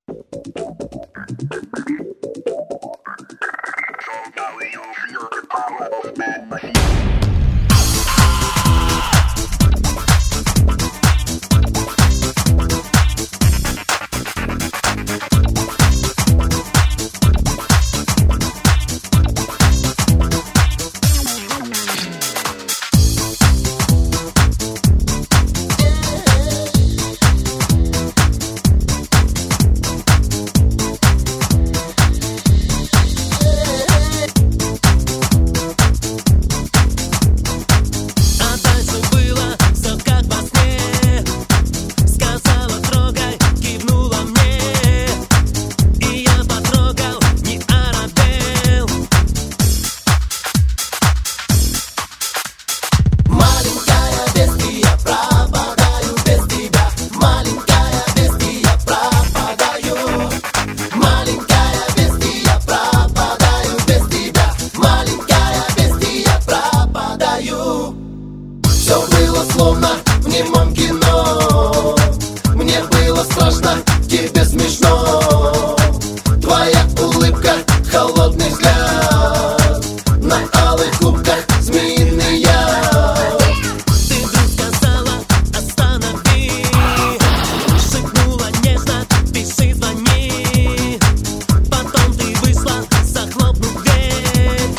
Все было словно в немом кино. Мне было страшно, тебе смешно. Твоя улыбка, холодный взгляд, на алых губках змеиный яд. Ты вдруг сказала останови, шепнула нежно, пиши, звони. Потом ты вышла, захлопнув дверь.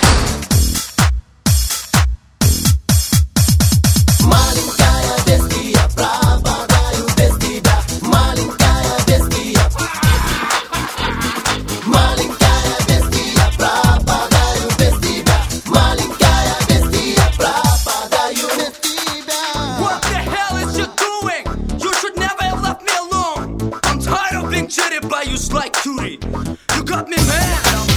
Маленькая, без тебя пропадаю, без тебя. Маленькая, без тебя. Маленькая, без тебя пропадаю, без тебя. Маленькая, без тебя пропадаю, без тебя. What the hell is you doing? You should never have left me alone. I'm tired of being cheated by you like cutie. You got me mad.